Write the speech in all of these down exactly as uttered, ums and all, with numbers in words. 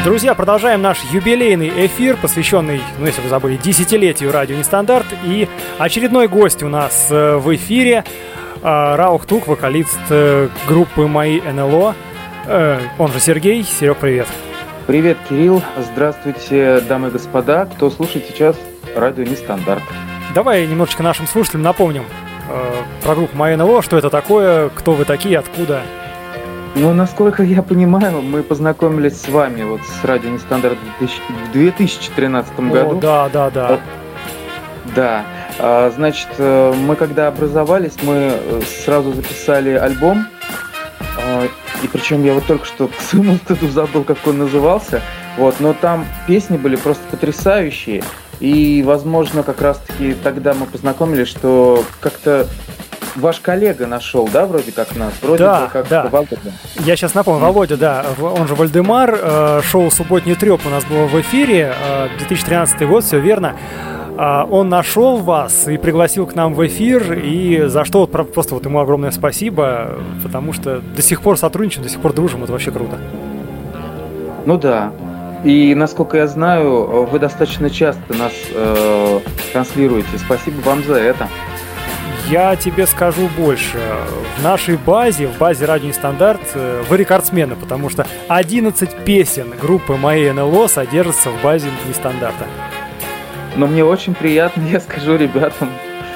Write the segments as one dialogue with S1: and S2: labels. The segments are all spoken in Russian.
S1: Друзья, продолжаем наш юбилейный эфир, посвященный, ну если вы забыли, десятилетию радио Нестандарт. И очередной гость у нас в эфире Раух Тук, вокалист группы Мои эн эл о. Он же Сергей. Серег, привет.
S2: Привет, Кирилл. Здравствуйте, дамы и господа, кто слушает сейчас радио Нестандарт.
S1: Давай немножечко нашим слушателям напомним э, про группу Мои эн эл о, что это такое, кто вы такие, откуда.
S2: Ну, насколько я понимаю, мы познакомились с вами вот с радио Нестандарт в две тысячи тринадцатом году.
S1: О, да, да, да.
S2: Да. А, значит, мы когда образовались, мы сразу записали альбом. И причем я вот только что к своему стыду забыл, как он назывался. Вот, но там песни были просто потрясающие. И, возможно, как раз-таки тогда мы познакомились, что как-то ваш коллега нашел, да, вроде как нас? Вроде
S1: да,
S2: бы как
S1: да.
S2: Володя.
S1: Я сейчас напомню, mm. Володя, да, он же Вальдемар, шоу «Субботний трёп» у нас было в эфире, две тысячи тринадцатый год, все верно. Он нашел вас и пригласил к нам в эфир, и за что вот просто вот ему огромное спасибо, потому что до сих пор сотрудничаем, до сих пор дружим, это вообще круто.
S2: Ну да. И, насколько я знаю, вы достаточно часто нас э, транслируете. Спасибо вам за это.
S1: Я тебе скажу больше. В нашей базе, в базе Радио Нестандарт, вы рекордсмены, потому что одиннадцать песен группы Мои эн эл о содержатся в базе Нестандарта.
S2: Но мне очень приятно, я скажу ребятам.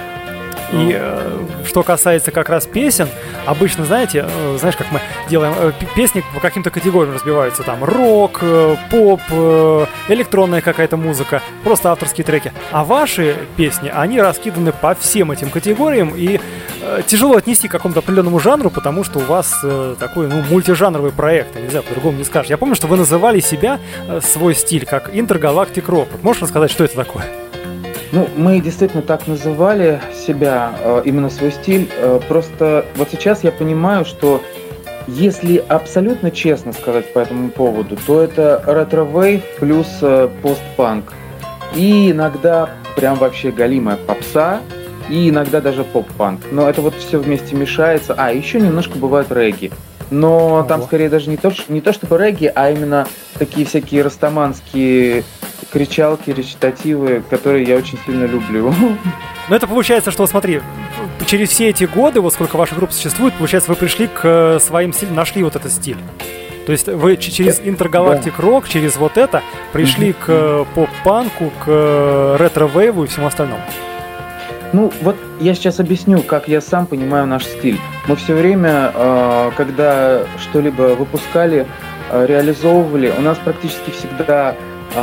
S1: И э, что касается как раз песен, обычно, знаете, э, знаешь, как мы делаем, э, песни по каким-то категориям разбиваются, там, рок, э, поп, э, электронная какая-то музыка, просто авторские треки. А ваши песни, они раскиданы по всем этим категориям, и э, тяжело отнести к какому-то определенному жанру, потому что у вас э, такой, ну, мультижанровый проект, нельзя по-другому не скажешь. Я помню, что вы называли себя, э, свой стиль, как Intergalactic Rock. Можешь рассказать, что это такое?
S2: Ну, мы действительно так называли себя, именно свой стиль. Просто вот сейчас я понимаю, что если абсолютно честно сказать по этому поводу, то это ретро-вейв плюс постпанк. И иногда прям вообще галимая попса, и иногда даже поп-панк. Но это вот все вместе мешается. А, еще немножко бывает регги. Но Ого. Там скорее даже не то, не то чтобы регги, а именно такие всякие растаманские кричалки, речитативы, которые я очень сильно люблю.
S1: Ну это получается, что, смотри, через все эти годы, вот сколько ваша группа существует, получается, вы пришли к своим стилям, нашли вот этот стиль. То есть вы через Intergalactic Rock, через вот это, пришли mm-hmm. к поп-панку, к ретро-вейву и всему остальному.
S2: Ну, вот я сейчас объясню, как я сам понимаю наш стиль. Мы все время, когда что-либо выпускали, реализовывали, у нас практически всегда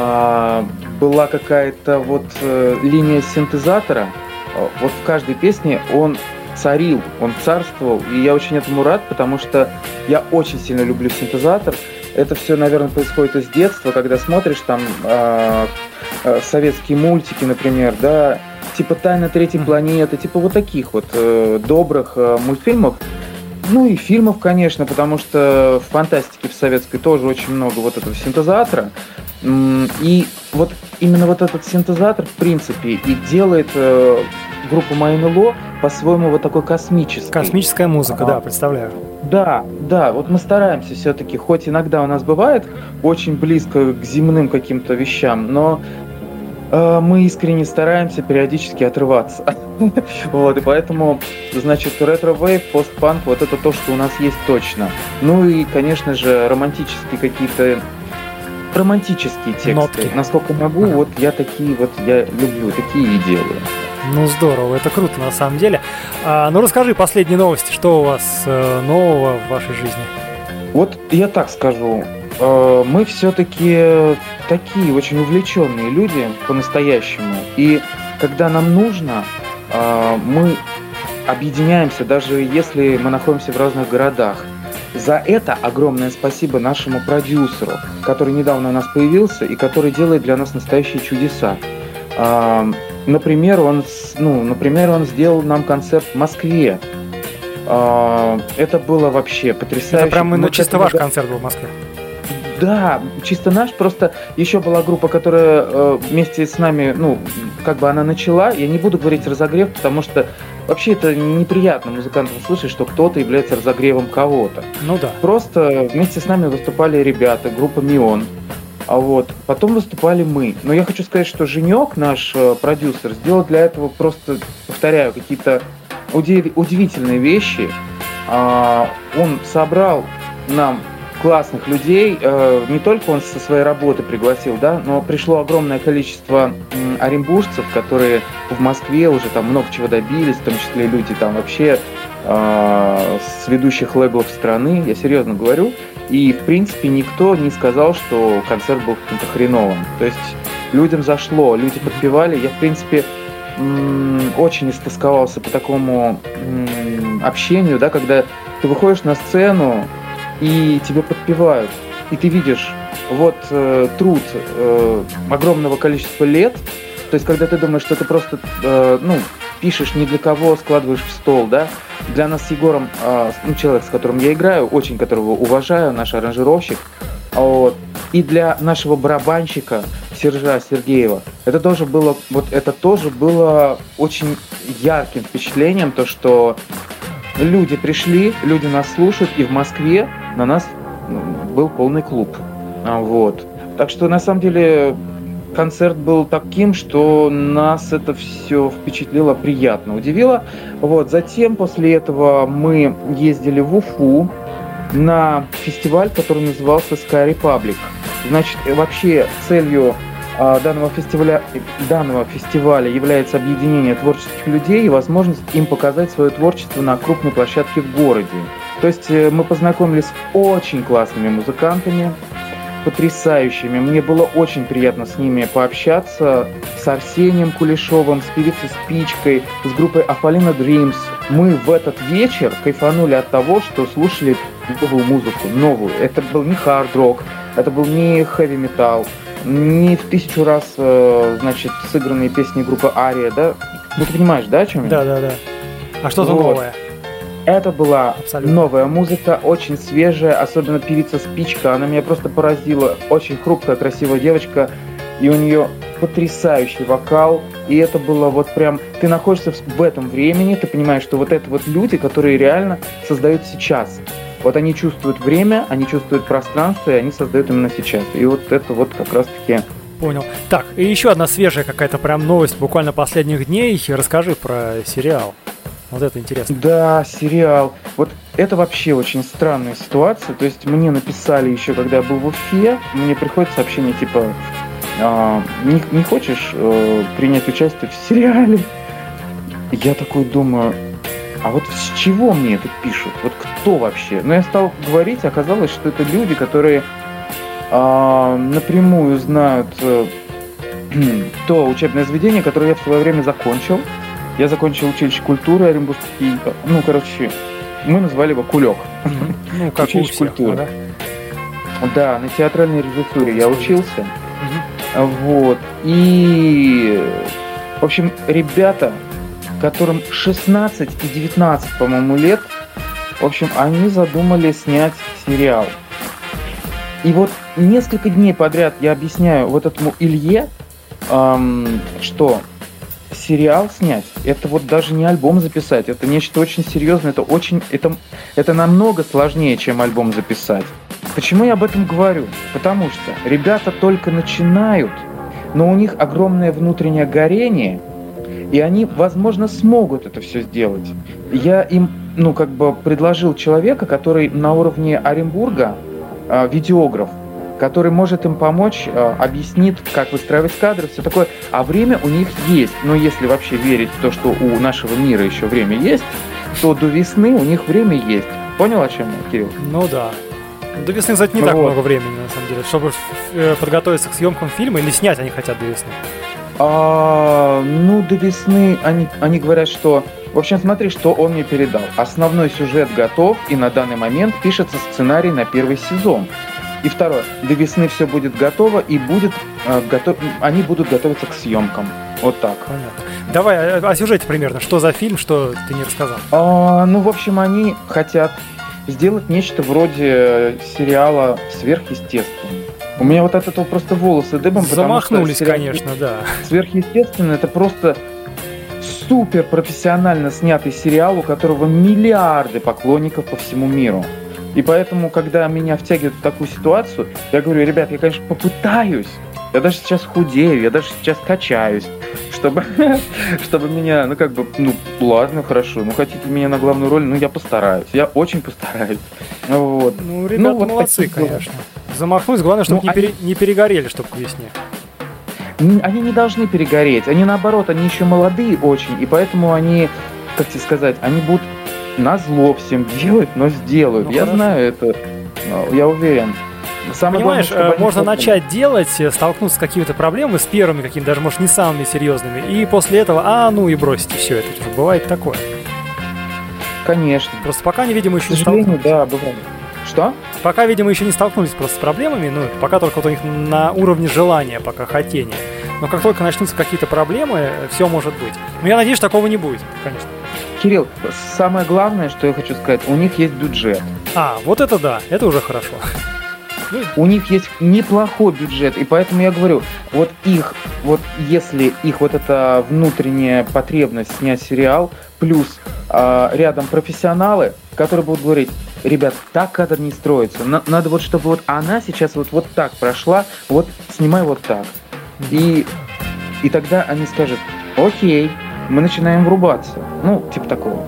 S2: была какая-то вот линия синтезатора. Вот в каждой песне он царил, он царствовал, и я очень этому рад, потому что я очень сильно люблю синтезатор. Это все, наверное, происходит из детства, когда смотришь там э, э, советские мультики, например, да, типа «Тайна третьей планеты», типа вот таких вот э, добрых э, мультфильмов. Ну и фильмов, конечно, потому что в фантастике в советской тоже очень много вот этого синтезатора. И вот именно вот этот синтезатор, в принципе, и делает э, группу Мои эн эл о по-своему вот такой космической.
S1: Космическая музыка,
S2: ага.
S1: Да, представляю.
S2: Да, да, вот мы стараемся все-таки, хоть иногда у нас бывает очень близко к земным каким-то вещам, но э, мы искренне стараемся периодически отрываться. Вот, и поэтому, значит, ретро-вейв, постпанк, вот это то, что у нас есть точно. Ну и, конечно же, романтические какие-то романтические тексты. Нотки. Насколько могу, ага. вот я такие вот, я люблю, такие и делаю.
S1: Ну здорово, это круто на самом деле. А, ну расскажи последние новости, что у вас э, нового в вашей жизни?
S2: Вот я так скажу, э, мы все-таки такие очень увлеченные люди по-настоящему. И когда нам нужно, э, мы объединяемся, даже если мы находимся в разных городах. За это огромное спасибо нашему продюсеру, который недавно у нас появился и который делает для нас настоящие чудеса. Например, он, ну, например, он сделал нам концерт в Москве. Это было вообще потрясающе.
S1: Это прям ну, чисто ваш концерт был в Москве?
S2: Да, чисто наш. Просто еще была группа, которая э, вместе с нами, ну, как бы она начала. Я не буду говорить разогрев, потому что вообще это неприятно музыкантам слышать, что кто-то является разогревом кого-то.
S1: Ну да.
S2: Просто вместе с нами выступали ребята, группа Мион. А вот потом выступали мы. Но я хочу сказать, что Женек, наш э, продюсер, сделал для этого просто, повторяю, какие-то удив- удивительные вещи. А, он собрал нам классных людей. Э, не только он со своей работы пригласил, да, но пришло огромное количество м, оренбуржцев, которые в Москве уже там много чего добились, в том числе люди там вообще э, с ведущих лейблов страны. Я серьезно говорю. И, в принципе, никто не сказал, что концерт был каким-то хреновым. То есть людям зашло, люди подпевали. Я, в принципе, м- очень истосковался по такому м- общению, да, когда ты выходишь на сцену, и тебе подпевают. И ты видишь вот э, труд э, огромного количества лет. То есть, когда ты думаешь, что ты просто э, ну, пишешь не для кого, складываешь в стол, да. Для нас с Егором, э, ну, человек, с которым я играю, очень которого уважаю, наш аранжировщик, вот, и для нашего барабанщика Сержа Сергеева, это тоже было, вот это тоже было очень ярким впечатлением, то, что люди пришли, люди нас слушают, и в Москве на нас был полный клуб, вот. Так что, на самом деле, концерт был таким, что нас это все впечатлило, приятно удивило. Вот. Затем, после этого, мы ездили в Уфу на фестиваль, который назывался Sky Republic. Значит, вообще целью а, данного фестиваля, данного фестиваля является объединение творческих людей и возможность им показать свое творчество на крупной площадке в городе. То есть мы познакомились с очень классными музыкантами, потрясающими. Мне было очень приятно с ними пообщаться, с Арсением Кулешовым, с певицей Спичкой, с группой Афалина Dreams. Мы в этот вечер кайфанули от того, что слушали новую музыку, новую. Это был не хард-рок, это был не хэви-метал, не в тысячу раз, значит, сыгранные песни группы Ария, да? Ну, ты понимаешь, да, о чем я?
S1: Да, да, да. А что-то
S2: вот.
S1: новое.
S2: Это была
S1: Абсолютно.
S2: Новая музыка, очень свежая, особенно певица Спичка, она меня просто поразила. Очень хрупкая, красивая девочка, и у нее потрясающий вокал, и это было вот прям... Ты находишься в этом времени, ты понимаешь, что вот это вот люди, которые реально создают сейчас. Вот они чувствуют время, они чувствуют пространство, и они создают именно сейчас. И вот это вот как раз-таки...
S1: Понял. Так, и еще одна свежая какая-то прям новость буквально последних дней. Расскажи про сериал. Вот это интересно.
S2: Да, сериал. Вот это вообще очень странная ситуация. То есть мне написали еще, когда я был в Уфе, мне приходит сообщение типа а, не, не хочешь э, принять участие в сериале? Я такой думаю, а вот с чего мне это пишут? Вот кто вообще? Но я стал говорить, оказалось, что это люди, которые а, напрямую знают э, то учебное заведение, которое я в свое время закончил. Я закончил училище культуры Оренбургский, ну, короче, мы назвали его Кулек.
S1: Ну, как
S2: училище
S1: всех,
S2: культуры.
S1: Да?
S2: Да, на театральной режиссуре я учился. Вот. И, в общем, ребята, которым шестнадцать и девятнадцать, по-моему, лет, в общем, они задумали снять сериал. И вот несколько дней подряд я объясняю вот этому Илье, эм, что... сериал снять, это вот даже не альбом записать, это нечто очень серьезное, это очень, это, это намного сложнее, чем альбом записать. Почему я об этом говорю? Потому что ребята только начинают, но у них огромное внутреннее горение, и они, возможно, смогут это все сделать. Я им, ну, как бы предложил человека, который на уровне Оренбурга, э, видеограф, который может им помочь, э, объяснит, как выстраивать кадры, все такое. А время у них есть. Но если вообще верить в то, что у нашего мира еще время есть, то до весны у них время есть. Понял, о чем я, Кирилл?
S1: Ну да. До весны, кстати, не
S2: ну
S1: так
S2: вот.
S1: много времени, на самом деле, чтобы э, подготовиться к съемкам фильма, или снять они хотят до весны.
S2: А, ну, до весны они, они говорят, что... В общем, смотри, что он мне передал. Основной сюжет готов, и на данный момент пишется сценарий на первый сезон. И второе, до весны все будет готово, и будет, э, готов... они будут готовиться к съемкам. Вот так.
S1: Понятно. Давай о, о сюжете примерно. Что за фильм, что ты не рассказал?
S2: А, ну, в общем, они хотят сделать нечто вроде сериала «Сверхъестественное». У меня вот от этого просто волосы дыбом, потому что...
S1: Замахнулись,
S2: сериал
S1: конечно, да.
S2: «Сверхъестественное» — это просто супер профессионально снятый сериал, у которого миллиарды поклонников по всему миру. И поэтому, когда меня втягивают в такую ситуацию, я говорю, ребят, я, конечно, попытаюсь. Я даже сейчас худею, я даже сейчас качаюсь, чтобы, чтобы меня, ну как бы, ну ладно, хорошо, ну хотите меня на главную роль, ну я постараюсь, я очень постараюсь. Вот.
S1: Ну, ребята, ну, вот молодцы, конечно. Замахнулись, главное, чтобы ну, не, они... пере, не перегорели, чтобы к весне.
S2: Они не должны перегореть, они наоборот, они еще молодые очень, и поэтому они, как тебе сказать, они будут назло всем делать, но сделают. Ну, я хорошо. знаю это, я уверен.
S1: Самое Понимаешь, главное, можно помнили. начать делать, столкнуться с какими-то проблемами, с первыми какими-то, даже, может, не самыми серьезными, и после этого, а, ну и бросьте все это. Бывает такое.
S2: Конечно.
S1: Просто пока, видимо, еще не столкнулись.
S2: Да, бывает. Что?
S1: Пока, видимо, еще не столкнулись просто с проблемами, ну, пока только вот у них на уровне желания, пока хотения. Но как только начнутся какие-то проблемы, все может быть. Но я надеюсь, такого не будет, конечно.
S2: Кирилл, самое главное, что я хочу сказать, у них есть бюджет.
S1: А, вот это да, это уже хорошо.
S2: У них есть неплохой бюджет, и поэтому я говорю, вот их, вот если их вот эта внутренняя потребность снять сериал, плюс э, рядом профессионалы, которые будут говорить, ребят, так кадр не строится, На, надо вот, чтобы вот она сейчас вот, вот так прошла, вот снимай вот так. И, и тогда они скажут, окей, мы начинаем врубаться. Ну, типа такого.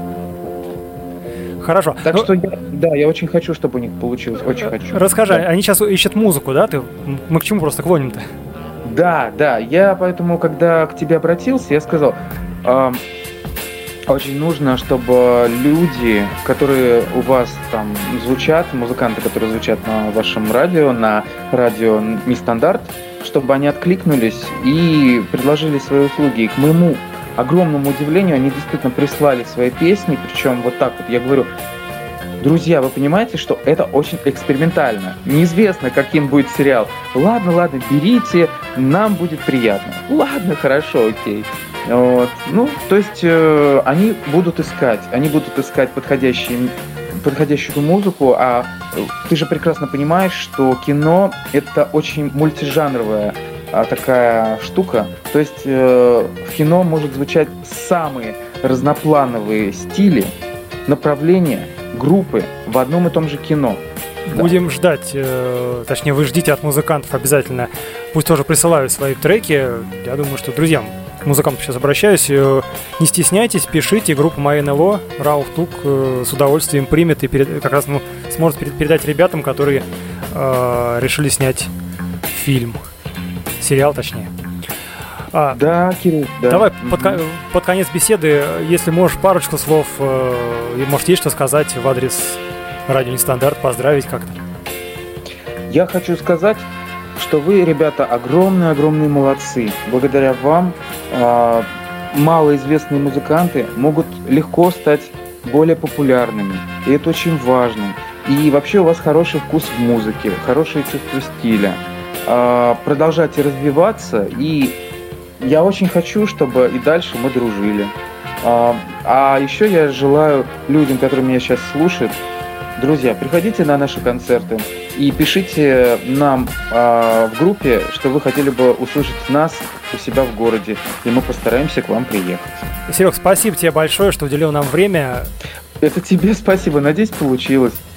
S1: Хорошо.
S2: Так
S1: ну,
S2: что, я, да, я очень хочу, чтобы у них получилось, очень хочу.
S1: Расскажи,
S2: да.
S1: Они сейчас ищут музыку, да? Ты, мы к чему просто клоним-то?
S2: Да, да, я поэтому, когда к тебе обратился, я сказал, э, очень нужно, чтобы люди, которые у вас там звучат, музыканты, которые звучат на вашем радио, на радио Нестандарт, чтобы они откликнулись и предложили свои услуги. И к моему огромному удивлению, они действительно прислали свои песни, причем вот так вот, я говорю, друзья, вы понимаете, что это очень экспериментально, неизвестно, каким будет сериал. Ладно, ладно, берите, нам будет приятно. Ладно, хорошо, окей. Вот. Ну, то есть э, они будут искать, они будут искать подходящие, подходящую музыку, а ты же прекрасно понимаешь, что кино — это очень мультижанровая такая штука. То есть э, в кино может звучать самые разноплановые стили, направления, группы в одном и том же кино.
S1: Будем да. ждать, э, точнее, вы ждите от музыкантов обязательно. Пусть тоже присылают свои треки. Я думаю, что, друзья, к музыкантам сейчас обращаюсь. Э, не стесняйтесь, пишите. Группа МайНЛО, Рауф Тук э, с удовольствием примет и перед, как раз ну, сможет передать ребятам, которые э, решили снять фильм. Сериал, точнее. А,
S2: да, Кирилл, да.
S1: Давай mm-hmm. под, под конец беседы, если можешь, парочку слов, э, может, есть что сказать в адрес радио Нестандарт, поздравить как-то.
S2: Я хочу сказать, что вы, ребята, огромные-огромные молодцы. Благодаря вам э, малоизвестные музыканты могут легко стать более популярными. И это очень важно. И вообще у вас хороший вкус в музыке, хорошее чувство стиля. Продолжайте развиваться, и я очень хочу, чтобы и дальше мы дружили. А, а еще я желаю людям, которые меня сейчас слушают, друзья, приходите на наши концерты и пишите нам а, в группе, что вы хотели бы услышать нас у себя в городе, и мы постараемся к вам приехать.
S1: Серег, спасибо тебе большое, что уделил нам время.
S2: Это тебе спасибо, надеюсь, получилось.